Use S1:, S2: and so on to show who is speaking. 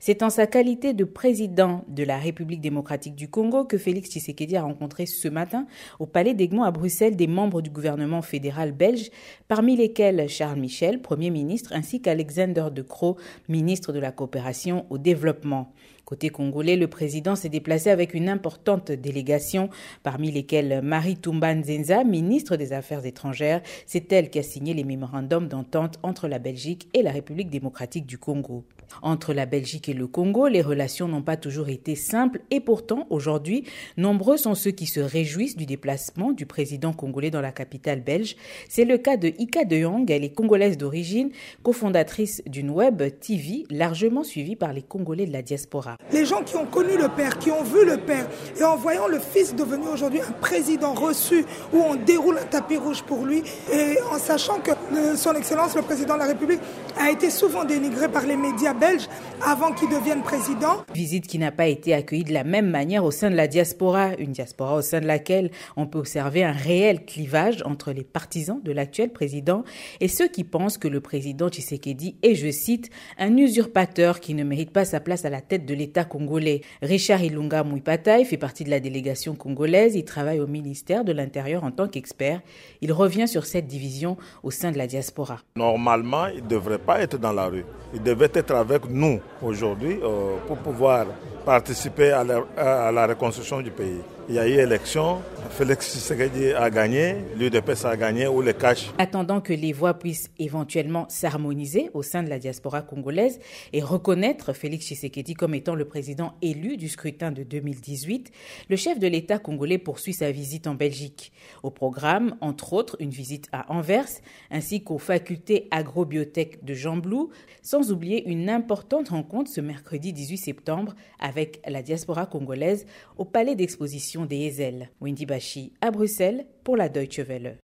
S1: C'est en sa qualité de président de la République démocratique du Congo que Félix Tshisekedi a rencontré ce matin au Palais d'Egmont à Bruxelles des membres du gouvernement fédéral belge, parmi lesquels Charles Michel, Premier ministre, ainsi qu'Alexander De Croo, ministre de la Coopération au développement. Côté congolais, le président s'est déplacé avec une importante délégation, parmi lesquelles Marie Toumba Nzenza, ministre des Affaires étrangères. C'est elle qui a signé les mémorandums d'entente entre la Belgique et la République démocratique du Congo. Entre la Belgique et le Congo, les relations n'ont pas toujours été simples et pourtant, aujourd'hui, nombreux sont ceux qui se réjouissent du déplacement du président congolais dans la capitale belge. C'est le cas de Ika De Jong, elle est congolaise d'origine, cofondatrice d'une web TV largement suivie par les Congolais de la diaspora.
S2: Les gens qui ont connu le père, qui ont vu le père, et en voyant le fils devenir aujourd'hui un président reçu, où on déroule un tapis rouge pour lui, et en sachant que son Excellence, le président de la République, a été souvent dénigré par les médias belges avant qu'il devienne président.
S1: Visite qui n'a pas été accueillie de la même manière au sein de la diaspora, une diaspora au sein de laquelle on peut observer un réel clivage entre les partisans de l'actuel président et ceux qui pensent que le président Tshisekedi est, je cite, un usurpateur qui ne mérite pas sa place à la tête de l'État congolais. Richard Ilunga Mouipataï fait partie de la délégation congolaise, il travaille au ministère de l'Intérieur en tant qu'expert. Il revient sur cette division au sein de la diaspora.
S3: Normalement, il ne devrait pas être dans la rue. Il devait être avec nous aujourd'hui pour pouvoir participer à la reconstruction du pays. Il y a eu élection, Félix Tshisekedi a gagné, l'UDPS a gagné ou le cash.
S1: Attendant que les voix puissent éventuellement s'harmoniser au sein de la diaspora congolaise et reconnaître Félix Tshisekedi comme étant le président élu du scrutin de 2018, le chef de l'État congolais poursuit sa visite en Belgique. Au programme, entre autres, une visite à Anvers, ainsi qu'aux facultés agrobiotech de Gembloux, sans oublier une importante rencontre ce mercredi 18 septembre avec la diaspora congolaise au palais d'exposition des Ezel. Wendy Bachi à Bruxelles pour la Deutsche Welle.